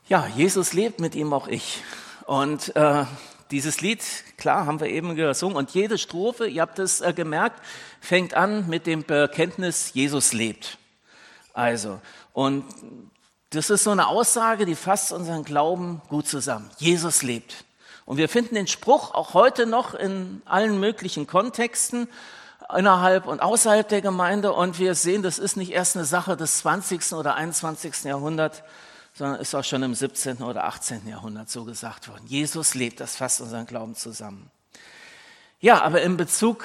Ja, Jesus lebt, mit ihm auch ich. Und dieses Lied, klar, haben wir eben gesungen. Und jede Strophe, ihr habt es gemerkt, fängt an mit dem Bekenntnis, Jesus lebt. Also, und das ist so eine Aussage, die fasst unseren Glauben gut zusammen. Jesus lebt. Und wir finden den Spruch auch heute noch in allen möglichen Kontexten, innerhalb und außerhalb der Gemeinde. Und wir sehen, das ist nicht erst eine Sache des 20. oder 21. Jahrhunderts, sondern ist auch schon im 17. oder 18. Jahrhundert so gesagt worden. Jesus lebt, das fasst unseren Glauben zusammen. Ja, aber in Bezug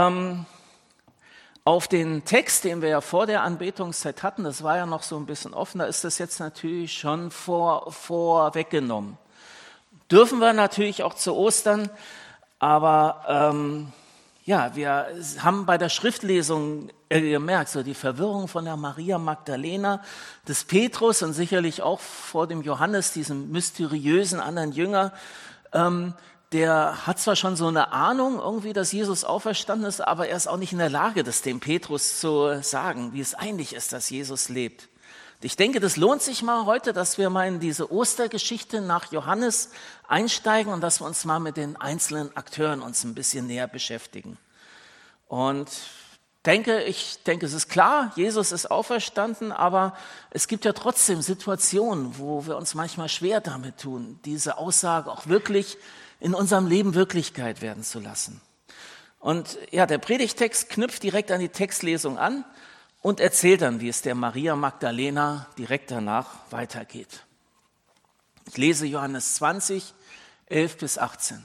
auf den Text, den wir ja vor der Anbetungszeit hatten, das war ja noch so ein bisschen offen, da ist das jetzt natürlich schon vorweggenommen. Dürfen wir natürlich auch zu Ostern, aber ja, wir haben bei der Schriftlesung gemerkt, so die Verwirrung von der Maria Magdalena, des Petrus und sicherlich auch vor dem Johannes, diesem mysteriösen anderen Jünger, der hat zwar schon so eine Ahnung irgendwie, dass Jesus auferstanden ist, aber er ist auch nicht in der Lage, das dem Petrus zu sagen, wie es eigentlich ist, dass Jesus lebt. Ich denke, das lohnt sich mal heute, dass wir mal in diese Ostergeschichte nach Johannes einsteigen und dass wir uns mal mit den einzelnen Akteuren uns ein bisschen näher beschäftigen. Und ich denke, es ist klar, Jesus ist auferstanden, aber es gibt ja trotzdem Situationen, wo wir uns manchmal schwer damit tun, diese Aussage auch wirklich in unserem Leben Wirklichkeit werden zu lassen. Und ja, der Predigtext knüpft direkt an die Textlesung an und erzählt dann, wie es der Maria Magdalena direkt danach weitergeht. Ich lese Johannes 20, 11 bis 18.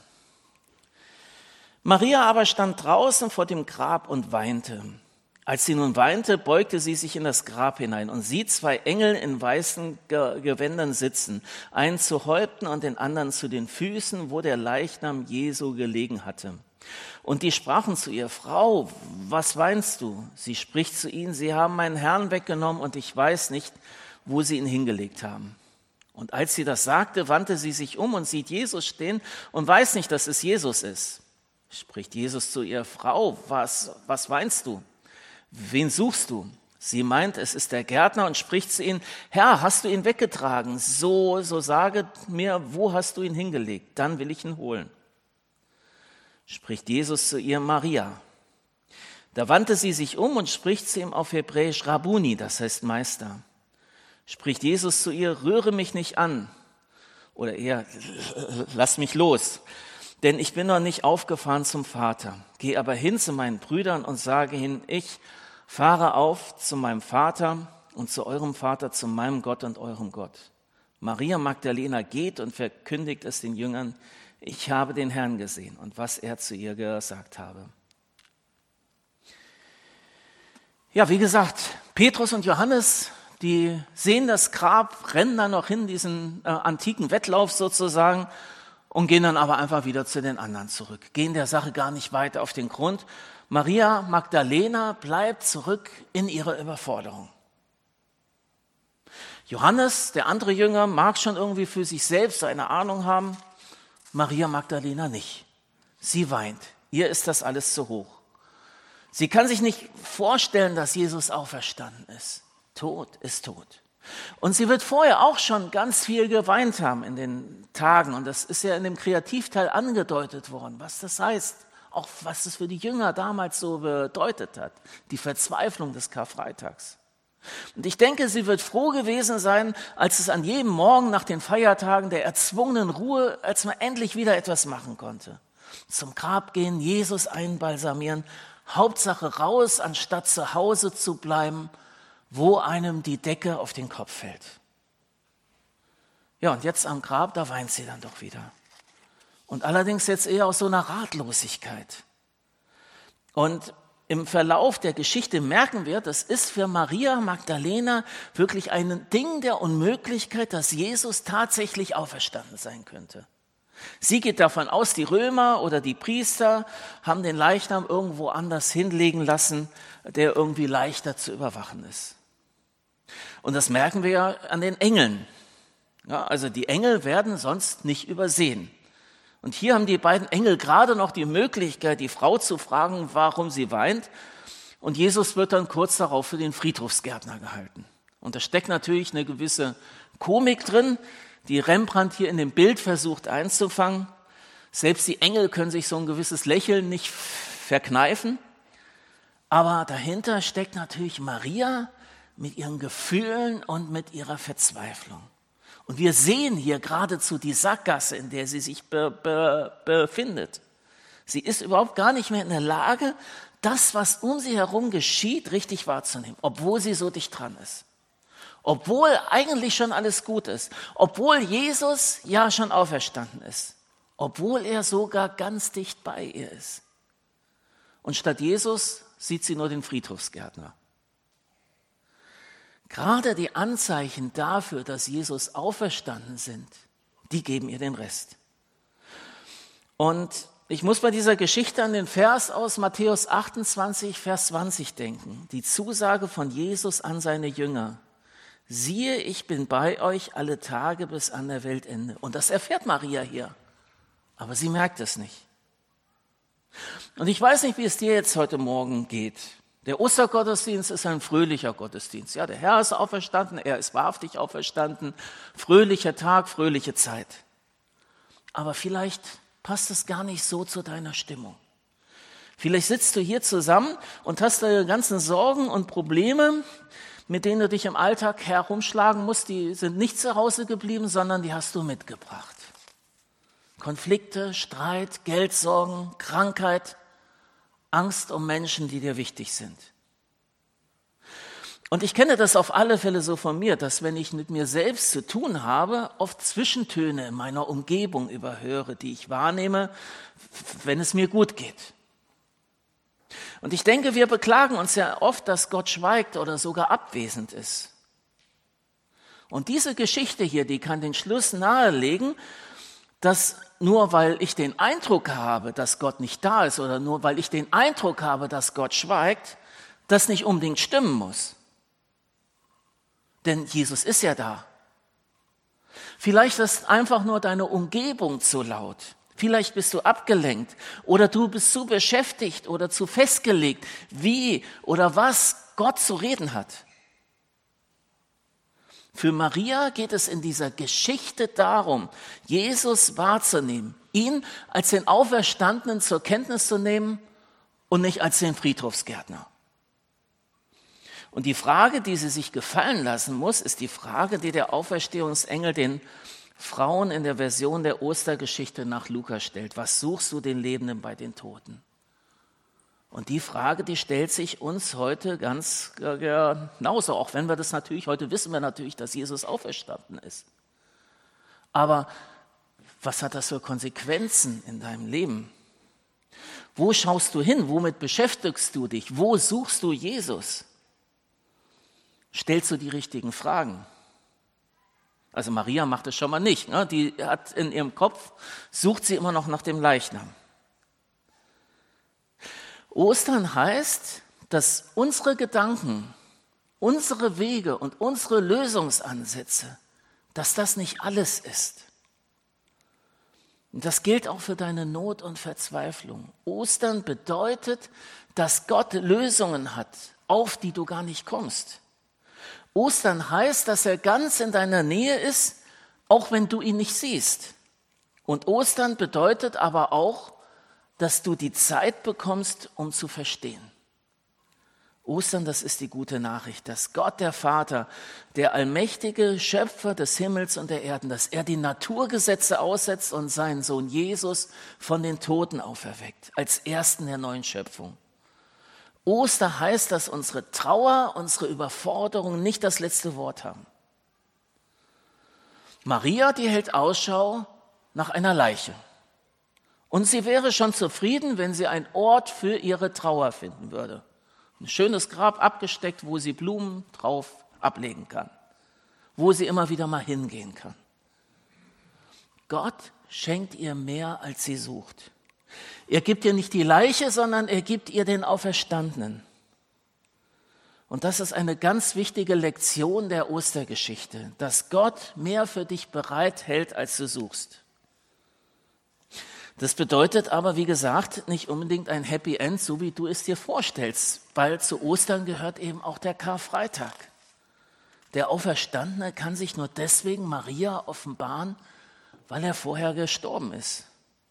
Maria aber stand draußen vor dem Grab und weinte. Als sie nun weinte, beugte sie sich in das Grab hinein und sieht zwei Engel in weißen Gewändern sitzen, einen zu Häupten und den anderen zu den Füßen, wo der Leichnam Jesu gelegen hatte. Und die sprachen zu ihr: Frau, was weinst du? Sie spricht zu ihnen: Sie haben meinen Herrn weggenommen und ich weiß nicht, wo sie ihn hingelegt haben. Und als sie das sagte, wandte sie sich um und sieht Jesus stehen und weiß nicht, dass es Jesus ist. Spricht Jesus zu ihr: Frau, was weinst du? Wen suchst du? Sie meint, es ist der Gärtner und spricht zu ihnen: Herr, hast du ihn weggetragen? So sage mir, wo hast du ihn hingelegt? Dann will ich ihn holen. Spricht Jesus zu ihr: Maria. Da wandte sie sich um und spricht zu ihm auf Hebräisch Rabuni, das heißt Meister. Spricht Jesus zu ihr: Rühre mich nicht an, oder eher, lass mich los, denn ich bin noch nicht aufgefahren zum Vater. Geh aber hin zu meinen Brüdern und sage ihnen: Ich fahre auf zu meinem Vater und zu eurem Vater, zu meinem Gott und eurem Gott. Maria Magdalena geht und verkündigt es den Jüngern: Ich habe den Herrn gesehen und was er zu ihr gesagt habe. Ja, wie gesagt, Petrus und Johannes, die sehen das Grab, rennen dann noch hin, diesen antiken Wettlauf sozusagen, und gehen dann aber einfach wieder zu den anderen zurück. Gehen der Sache gar nicht weiter auf den Grund. Maria Magdalena bleibt zurück in ihrer Überforderung. Johannes, der andere Jünger, mag schon irgendwie für sich selbst eine Ahnung haben. Maria Magdalena nicht. Sie weint. Ihr ist das alles zu hoch. Sie kann sich nicht vorstellen, dass Jesus auferstanden ist. Tot ist tot. Und sie wird vorher auch schon ganz viel geweint haben in den Tagen. Und das ist ja in dem Kreativteil angedeutet worden, was das heißt. Auch was das für die Jünger damals so bedeutet hat. Die Verzweiflung des Karfreitags. Und ich denke, sie wird froh gewesen sein, als es an jedem Morgen nach den Feiertagen der erzwungenen Ruhe, als man endlich wieder etwas machen konnte. Zum Grab gehen, Jesus einbalsamieren, Hauptsache raus, anstatt zu Hause zu bleiben, wo einem die Decke auf den Kopf fällt. Ja, und jetzt am Grab, da weint sie dann doch wieder. Und allerdings jetzt eher aus so einer Ratlosigkeit. Und im Verlauf der Geschichte merken wir, das ist für Maria Magdalena wirklich ein Ding der Unmöglichkeit, dass Jesus tatsächlich auferstanden sein könnte. Sie geht davon aus, die Römer oder die Priester haben den Leichnam irgendwo anders hinlegen lassen, der irgendwie leichter zu überwachen ist. Und das merken wir ja an den Engeln. Ja, also die Engel werden sonst nicht übersehen. Und hier haben die beiden Engel gerade noch die Möglichkeit, die Frau zu fragen, warum sie weint. Und Jesus wird dann kurz darauf für den Friedhofsgärtner gehalten. Und da steckt natürlich eine gewisse Komik drin, die Rembrandt hier in dem Bild versucht einzufangen. Selbst die Engel können sich so ein gewisses Lächeln nicht verkneifen. Aber dahinter steckt natürlich Maria mit ihren Gefühlen und mit ihrer Verzweiflung. Und wir sehen hier geradezu die Sackgasse, in der sie sich befindet. Sie ist überhaupt gar nicht mehr in der Lage, das, was um sie herum geschieht, richtig wahrzunehmen, obwohl sie so dicht dran ist. Obwohl eigentlich schon alles gut ist. Obwohl Jesus ja schon auferstanden ist. Obwohl er sogar ganz dicht bei ihr ist. Und statt Jesus sieht sie nur den Friedhofsgärtner. Gerade die Anzeichen dafür, dass Jesus auferstanden sind, die geben ihr den Rest. Und ich muss bei dieser Geschichte an den Vers aus Matthäus 28, Vers 20 denken. Die Zusage von Jesus an seine Jünger. Siehe, ich bin bei euch alle Tage bis an der Weltende. Und das erfährt Maria hier. Aber sie merkt es nicht. Und ich weiß nicht, wie es dir jetzt heute Morgen geht. Der Ostergottesdienst ist ein fröhlicher Gottesdienst. Ja, der Herr ist auferstanden, er ist wahrhaftig auferstanden. Fröhlicher Tag, fröhliche Zeit. Aber vielleicht passt es gar nicht so zu deiner Stimmung. Vielleicht sitzt du hier zusammen und hast deine ganzen Sorgen und Probleme, mit denen du dich im Alltag herumschlagen musst, die sind nicht zu Hause geblieben, sondern die hast du mitgebracht. Konflikte, Streit, Geldsorgen, Krankheit, Angst um Menschen, die dir wichtig sind. Und ich kenne das auf alle Fälle so von mir, dass wenn ich mit mir selbst zu tun habe, oft Zwischentöne in meiner Umgebung überhöre, die ich wahrnehme, wenn es mir gut geht. Und ich denke, wir beklagen uns ja oft, dass Gott schweigt oder sogar abwesend ist. Und diese Geschichte hier, die kann den Schluss nahelegen, dass nur weil ich den Eindruck habe, dass Gott nicht da ist oder nur weil ich den Eindruck habe, dass Gott schweigt, das nicht unbedingt stimmen muss. Denn Jesus ist ja da. Vielleicht ist einfach nur deine Umgebung zu laut. Vielleicht bist du abgelenkt oder du bist zu beschäftigt oder zu festgelegt, wie oder was Gott zu reden hat. Für Maria geht es in dieser Geschichte darum, Jesus wahrzunehmen, ihn als den Auferstandenen zur Kenntnis zu nehmen und nicht als den Friedhofsgärtner. Und die Frage, die sie sich gefallen lassen muss, ist die Frage, die der Auferstehungsengel den Frauen in der Version der Ostergeschichte nach Lukas stellt. Was suchst du den Lebenden bei den Toten? Und die Frage, die stellt sich uns heute ganz genauso, auch wenn wir das natürlich, heute wissen wir natürlich, dass Jesus auferstanden ist. Aber was hat das für Konsequenzen in deinem Leben? Wo schaust du hin? Womit beschäftigst du dich? Wo suchst du Jesus? Stellst du die richtigen Fragen? Also Maria macht es schon mal nicht. Ne? Die hat in ihrem Kopf, sucht sie immer noch nach dem Leichnam. Ostern heißt, dass unsere Gedanken, unsere Wege und unsere Lösungsansätze, dass das nicht alles ist. Und das gilt auch für deine Not und Verzweiflung. Ostern bedeutet, dass Gott Lösungen hat, auf die du gar nicht kommst. Ostern heißt, dass er ganz in deiner Nähe ist, auch wenn du ihn nicht siehst. Und Ostern bedeutet aber auch, dass du die Zeit bekommst, um zu verstehen. Ostern, das ist die gute Nachricht, dass Gott, der Vater, der allmächtige Schöpfer des Himmels und der Erden, dass er die Naturgesetze aussetzt und seinen Sohn Jesus von den Toten auferweckt, als Ersten der neuen Schöpfung. Ostern heißt, dass unsere Trauer, unsere Überforderung nicht das letzte Wort haben. Maria, die hält Ausschau nach einer Leiche. Und sie wäre schon zufrieden, wenn sie einen Ort für ihre Trauer finden würde. Ein schönes Grab abgesteckt, wo sie Blumen drauf ablegen kann. Wo sie immer wieder mal hingehen kann. Gott schenkt ihr mehr, als sie sucht. Er gibt ihr nicht die Leiche, sondern er gibt ihr den Auferstandenen. Und das ist eine ganz wichtige Lektion der Ostergeschichte, dass Gott mehr für dich bereithält, als du suchst. Das bedeutet aber, wie gesagt, nicht unbedingt ein Happy End, so wie du es dir vorstellst, weil zu Ostern gehört eben auch der Karfreitag. Der Auferstandene kann sich nur deswegen Maria offenbaren, weil er vorher gestorben ist.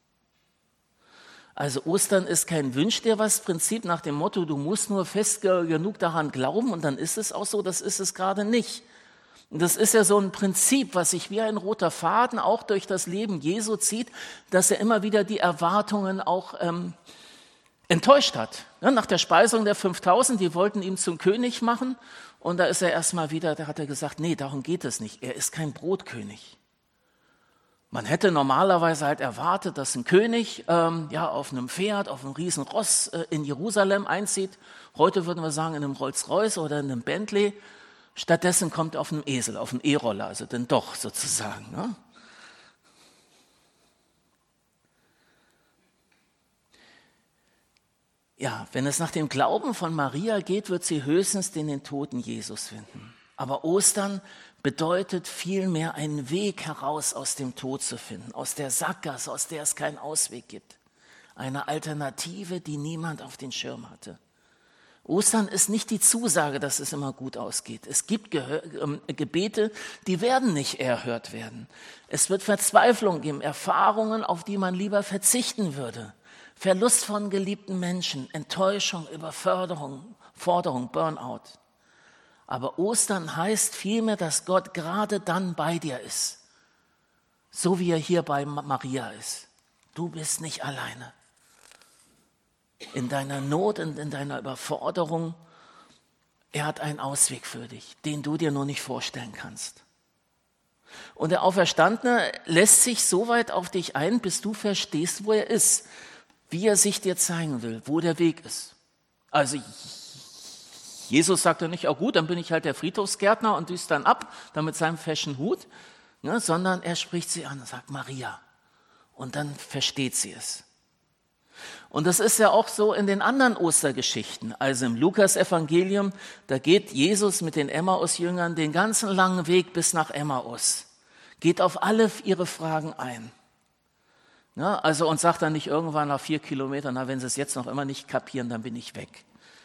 Also Ostern ist kein Wünsch dir was Prinzip nach dem Motto, du musst nur fest genug daran glauben und dann ist es auch so, das ist es gerade nicht. Und das ist ja so ein Prinzip, was sich wie ein roter Faden auch durch das Leben Jesu zieht, dass er immer wieder die Erwartungen auch enttäuscht hat. Ja, nach der Speisung der 5000, die wollten ihn zum König machen und da ist er erstmal wieder, da hat er gesagt, nee, darum geht es nicht, er ist kein Brotkönig. Man hätte normalerweise halt erwartet, dass ein König auf einem Pferd, auf einem riesen Ross in Jerusalem einzieht. Heute würden wir sagen in einem Rolls-Royce oder in einem Bentley. Stattdessen kommt er auf einem Esel, auf einem E-Roller, also dann doch sozusagen. Ne? Ja, wenn es nach dem Glauben von Maria geht, wird sie höchstens den toten Jesus finden. Aber Ostern bedeutet vielmehr einen Weg heraus aus dem Tod zu finden, aus der Sackgasse, aus der es keinen Ausweg gibt. Eine Alternative, die niemand auf den Schirm hatte. Ostern ist nicht die Zusage, dass es immer gut ausgeht. Es gibt Gebete, die werden nicht erhört werden. Es wird Verzweiflung geben, Erfahrungen, auf die man lieber verzichten würde. Verlust von geliebten Menschen, Enttäuschung, Überforderung, Burnout. Aber Ostern heißt vielmehr, dass Gott gerade dann bei dir ist. So wie er hier bei Maria ist. Du bist nicht alleine. In deiner Not und in deiner Überforderung, er hat einen Ausweg für dich, den du dir nur nicht vorstellen kannst. Und der Auferstandene lässt sich so weit auf dich ein, bis du verstehst, wo er ist, wie er sich dir zeigen will, wo der Weg ist. Also Jesus sagt ja nicht, oh gut, dann bin ich halt der Friedhofsgärtner und düst dann ab, dann mit seinem feschen Hut, ne, sondern er spricht sie an und sagt Maria. Und dann versteht sie es. Und das ist ja auch so in den anderen Ostergeschichten. Also im Lukas-Evangelium, da geht Jesus mit den Emmaus-Jüngern den ganzen langen Weg bis nach Emmaus. Geht auf alle ihre Fragen ein. Ja, also und sagt dann nicht irgendwann nach 4 Kilometern, na, wenn sie es jetzt noch immer nicht kapieren, dann bin ich weg.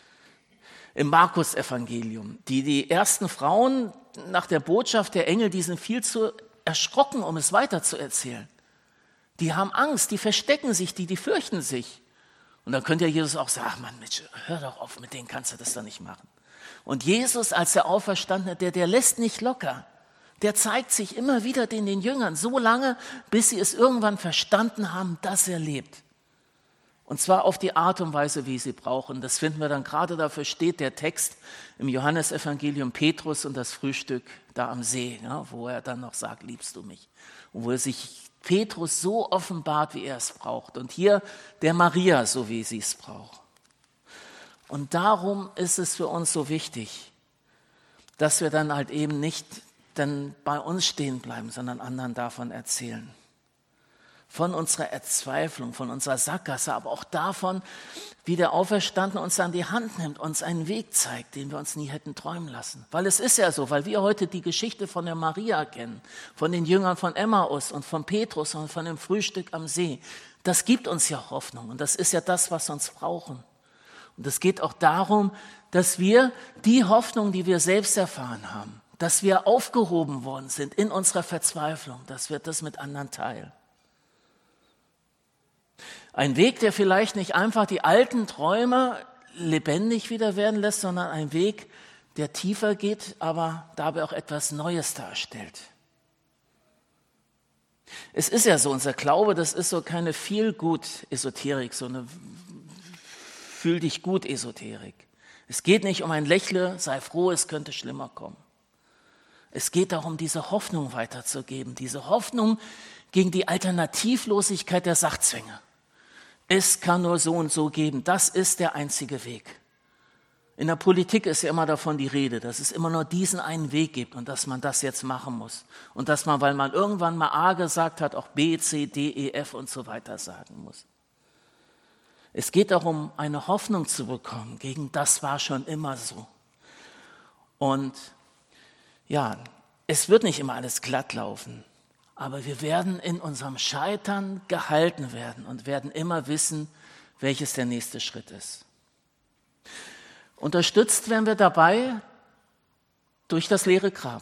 Im Markus-Evangelium, die ersten Frauen nach der Botschaft der Engel, die sind viel zu erschrocken, um es weiterzuerzählen. Die haben Angst, die verstecken sich, die fürchten sich. Und dann könnte ja Jesus auch sagen, ach Mann, Mensch, hör doch auf, mit denen kannst du das doch nicht machen. Und Jesus als der Auferstandene, der lässt nicht locker. Der zeigt sich immer wieder den Jüngern, so lange, bis sie es irgendwann verstanden haben, dass er lebt. Und zwar auf die Art und Weise, wie sie brauchen. Das finden wir dann gerade, dafür steht der Text im Johannesevangelium Petrus und das Frühstück da am See, ja, wo er dann noch sagt, liebst du mich? Und wo er sich Petrus so offenbart, wie er es braucht. Und hier der Maria, so wie sie es braucht. Und darum ist es für uns so wichtig, dass wir dann halt eben nicht dann bei uns stehen bleiben, sondern anderen davon erzählen. Von unserer Erzweiflung, von unserer Sackgasse, aber auch davon, wie der Auferstandene uns an die Hand nimmt, uns einen Weg zeigt, den wir uns nie hätten träumen lassen. Weil es ist ja so, weil wir heute die Geschichte von der Maria kennen, von den Jüngern von Emmaus und von Petrus und von dem Frühstück am See. Das gibt uns ja Hoffnung und das ist ja das, was wir uns brauchen. Und es geht auch darum, dass wir die Hoffnung, die wir selbst erfahren haben, dass wir aufgehoben worden sind in unserer Verzweiflung, dass wir das mit anderen teilen. Ein Weg, der vielleicht nicht einfach die alten Träume lebendig wieder werden lässt, sondern ein Weg, der tiefer geht, aber dabei auch etwas Neues darstellt. Es ist ja so, unser Glaube, das ist so keine Feel-Good-Esoterik, so eine Fühl-dich-gut-Esoterik. Es geht nicht um ein Lächle, sei froh, es könnte schlimmer kommen. Es geht darum, diese Hoffnung weiterzugeben, diese Hoffnung gegen die Alternativlosigkeit der Sachzwänge. Es kann nur so und so geben. Das ist der einzige Weg. In der Politik ist ja immer davon die Rede, dass es immer nur diesen einen Weg gibt und dass man das jetzt machen muss. Und dass man, weil man irgendwann mal A gesagt hat, auch B, C, D, E, F und so weiter sagen muss. Es geht darum, eine Hoffnung zu bekommen gegen das war schon immer so. Und ja, es wird nicht immer alles glatt laufen. Aber wir werden in unserem Scheitern gehalten werden und werden immer wissen, welches der nächste Schritt ist. Unterstützt werden wir dabei Durch das leere Grab.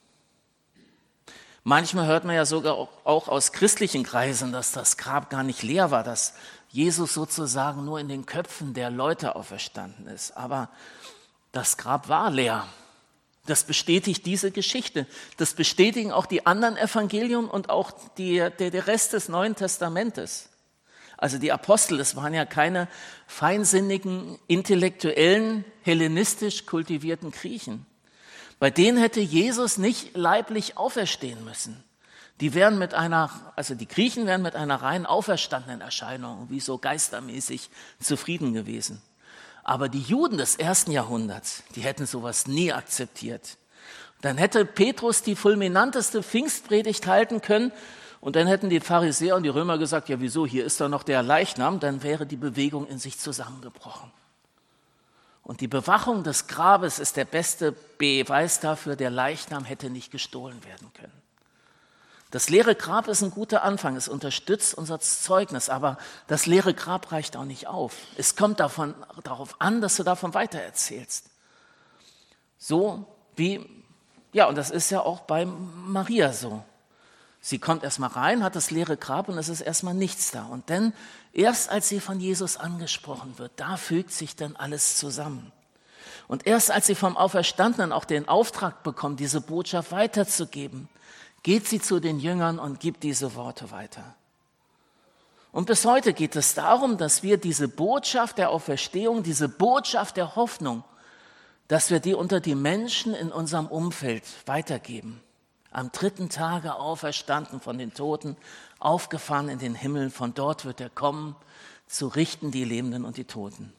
Manchmal hört man ja sogar auch aus christlichen Kreisen, dass das Grab gar nicht leer war, dass Jesus sozusagen nur in den Köpfen der Leute auferstanden ist. Aber das Grab war leer. Das bestätigt diese Geschichte. Das bestätigen auch die anderen Evangelien und auch der Rest des Neuen Testamentes. Also die Apostel, das waren ja keine feinsinnigen, intellektuellen, hellenistisch kultivierten Griechen. Bei denen hätte Jesus nicht leiblich auferstehen müssen. Die Griechen wären mit einer rein auferstandenen Erscheinung, wie so geistermäßig zufrieden gewesen. Aber die Juden des 1. Jahrhunderts, die hätten sowas nie akzeptiert. Dann hätte Petrus die fulminanteste Pfingstpredigt halten können und dann hätten die Pharisäer und die Römer gesagt, ja wieso, hier ist doch noch der Leichnam, dann wäre die Bewegung in sich zusammengebrochen. Und die Bewachung des Grabes ist der beste Beweis dafür, der Leichnam hätte nicht gestohlen werden können. Das leere Grab ist ein guter Anfang, es unterstützt unser Zeugnis, aber das leere Grab reicht auch nicht auf. Es kommt darauf an, dass du davon weitererzählst. So wie, ja, und das ist ja auch bei Maria so. Sie kommt erstmal rein, hat das leere Grab und es ist erstmal nichts da. Und dann, erst als sie von Jesus angesprochen wird, da fügt sich dann alles zusammen. Und erst als sie vom Auferstandenen auch den Auftrag bekommt, diese Botschaft weiterzugeben, geht sie zu den Jüngern und gibt diese Worte weiter. Und bis heute geht es darum, dass wir diese Botschaft der Auferstehung, diese Botschaft der Hoffnung, dass wir die unter die Menschen in unserem Umfeld weitergeben. Am 3. Tage auferstanden von den Toten, aufgefahren in den Himmel, von dort wird er kommen, zu richten die Lebenden und die Toten.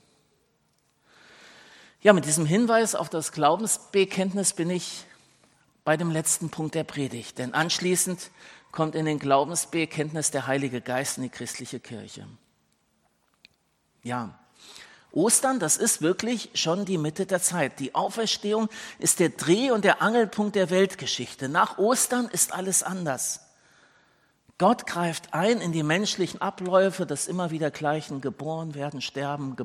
Ja, mit diesem Hinweis auf das Glaubensbekenntnis bin ich bei dem letzten Punkt der Predigt, denn anschließend kommt in den Glaubensbekenntnis der Heilige Geist in die christliche Kirche. Ja, Ostern, das ist wirklich schon die Mitte der Zeit. Die Auferstehung ist der Dreh- und der Angelpunkt der Weltgeschichte. Nach Ostern ist alles anders. Gott greift ein in die menschlichen Abläufe des immer wieder gleichen geboren werden, sterben,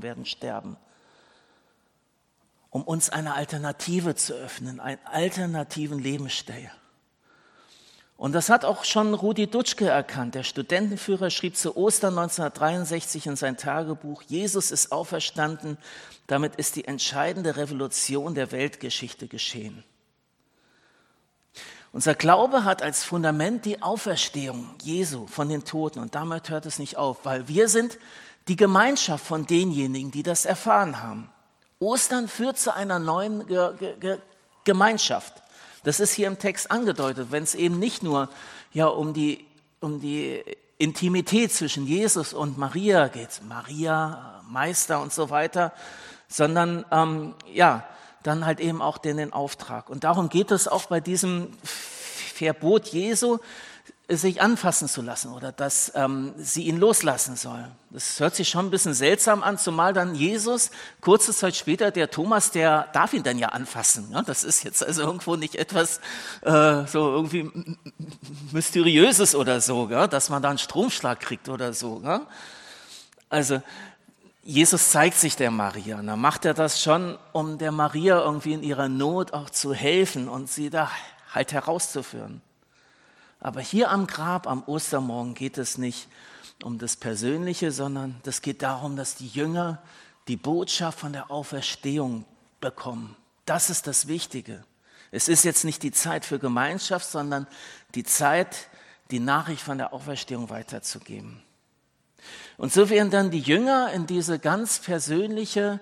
um uns eine Alternative zu öffnen, einen alternativen Lebensstil. Und das hat auch schon Rudi Dutschke erkannt. Der Studentenführer schrieb zu Ostern 1963 in sein Tagebuch, Jesus ist auferstanden, damit ist die entscheidende Revolution der Weltgeschichte geschehen. Unser Glaube hat als Fundament die Auferstehung Jesu von den Toten und damit hört es nicht auf, weil wir sind die Gemeinschaft von denjenigen, die das erfahren haben. Ostern führt zu einer neuen Gemeinschaft. Das ist hier im Text angedeutet, wenn es eben nicht nur um die Intimität zwischen Jesus und Maria geht, Maria, Meister und so weiter, sondern dann halt eben auch den Auftrag. Und darum geht es auch bei diesem Verbot Jesu, sich anfassen zu lassen oder dass sie ihn loslassen soll. Das hört sich schon ein bisschen seltsam an, zumal dann Jesus, kurze Zeit später, der Thomas, der darf ihn dann ja anfassen. Ja, das ist jetzt also irgendwo nicht etwas so irgendwie Mysteriöses oder so, ja, dass man da einen Stromschlag kriegt oder so. Ja. Also Jesus zeigt sich der Maria und dann macht er das schon, um der Maria irgendwie in ihrer Not auch zu helfen und sie da halt herauszuführen. Aber hier am Grab, am Ostermorgen, geht es nicht um das Persönliche, sondern es geht darum, dass die Jünger die Botschaft von der Auferstehung bekommen. Das ist das Wichtige. Es ist jetzt nicht die Zeit für Gemeinschaft, sondern die Zeit, die Nachricht von der Auferstehung weiterzugeben. Und so werden dann die Jünger in diese ganz persönliche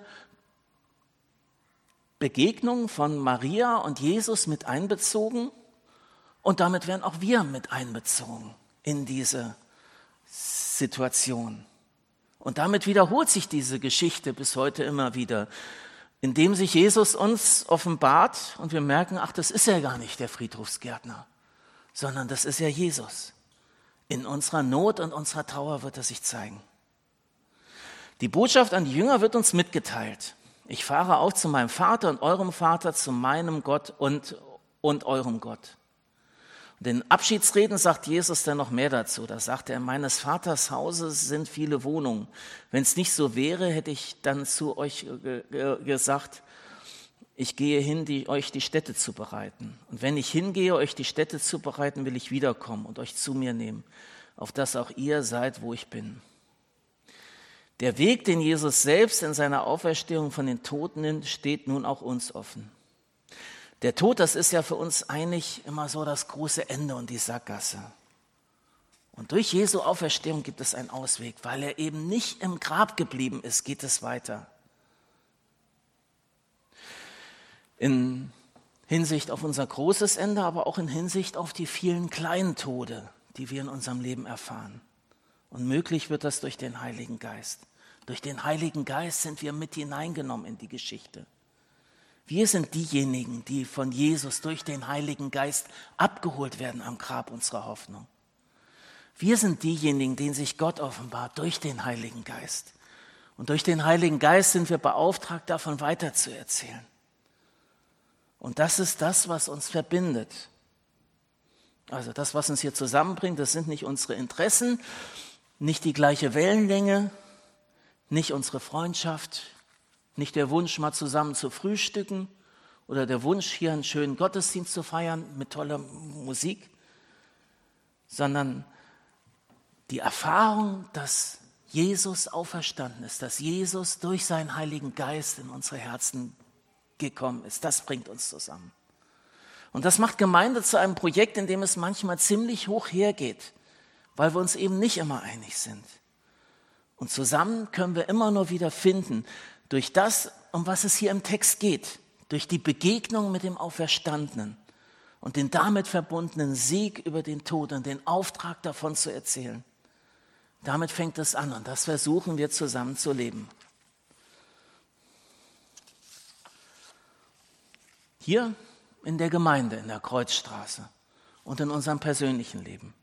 Begegnung von Maria und Jesus mit einbezogen. Und damit werden auch wir mit einbezogen in diese Situation. Und damit wiederholt sich diese Geschichte bis heute immer wieder, indem sich Jesus uns offenbart und wir merken, ach, das ist ja gar nicht der Friedhofsgärtner, sondern das ist ja Jesus. In unserer Not und unserer Trauer wird er sich zeigen. Die Botschaft an die Jünger wird uns mitgeteilt. Ich fahre auch zu meinem Vater und eurem Vater, zu meinem Gott und eurem Gott. Und in Abschiedsreden sagt Jesus dann noch mehr dazu. Da sagt er, in meines Vaters Hause sind viele Wohnungen. Wenn es nicht so wäre, hätte ich dann zu euch gesagt, ich gehe hin, euch die Stätte zu bereiten. Und wenn ich hingehe, euch die Stätte zu bereiten, will ich wiederkommen und euch zu mir nehmen, auf dass auch ihr seid, wo ich bin. Der Weg, den Jesus selbst in seiner Auferstehung von den Toten nimmt, steht nun auch uns offen. Der Tod, das ist ja für uns eigentlich immer so das große Ende und die Sackgasse. Und durch Jesu Auferstehung gibt es einen Ausweg, weil er eben nicht im Grab geblieben ist, geht es weiter. In Hinsicht auf unser großes Ende, aber auch in Hinsicht auf die vielen kleinen Tode, die wir in unserem Leben erfahren. Und möglich wird das durch den Heiligen Geist. Durch den Heiligen Geist sind wir mit hineingenommen in die Geschichte. Wir sind diejenigen, die von Jesus durch den Heiligen Geist abgeholt werden am Grab unserer Hoffnung. Wir sind diejenigen, denen sich Gott offenbart durch den Heiligen Geist. Und durch den Heiligen Geist sind wir beauftragt, davon weiterzuerzählen. Und das ist das, was uns verbindet. Also das, was uns hier zusammenbringt, das sind nicht unsere Interessen, nicht die gleiche Wellenlänge, nicht unsere Freundschaft, nicht der Wunsch, mal zusammen zu frühstücken oder der Wunsch, hier einen schönen Gottesdienst zu feiern mit toller Musik, sondern die Erfahrung, dass Jesus auferstanden ist, dass Jesus durch seinen Heiligen Geist in unsere Herzen gekommen ist, das bringt uns zusammen. Und das macht Gemeinde zu einem Projekt, in dem es manchmal ziemlich hoch hergeht, weil wir uns eben nicht immer einig sind. Und zusammen können wir immer nur wieder finden, durch das, um was es hier im Text geht, durch die Begegnung mit dem Auferstandenen und den damit verbundenen Sieg über den Tod und den Auftrag davon zu erzählen. Damit fängt es an und das versuchen wir zusammen zu leben. Hier in der Gemeinde, in der Kreuzstraße und in unserem persönlichen Leben.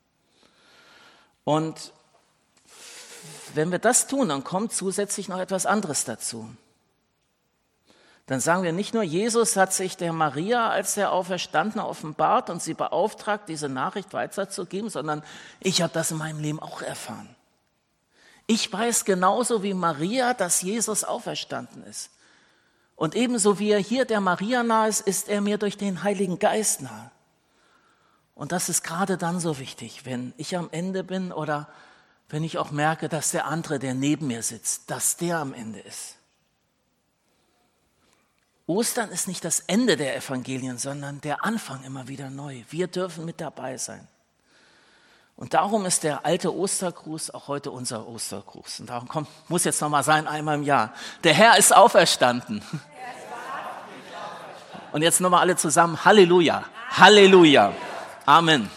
Und wenn wir das tun, dann kommt zusätzlich noch etwas anderes dazu. Dann sagen wir nicht nur, Jesus hat sich der Maria als der Auferstandene offenbart und sie beauftragt, diese Nachricht weiterzugeben, sondern ich habe das in meinem Leben auch erfahren. Ich weiß genauso wie Maria, dass Jesus auferstanden ist. Und ebenso wie er hier der Maria nahe ist er mir durch den Heiligen Geist nahe. Und das ist gerade dann so wichtig, wenn ich am Ende bin oder wenn ich auch merke, dass der andere, der neben mir sitzt, dass der am Ende ist. Ostern ist nicht das Ende der Evangelien, sondern der Anfang immer wieder neu. Wir dürfen mit dabei sein. Und darum ist der alte Ostergruß auch heute unser Ostergruß. Und darum muss jetzt nochmal sein, einmal im Jahr. Der Herr ist auferstanden. Und jetzt nochmal alle zusammen. Halleluja. Halleluja. Amen.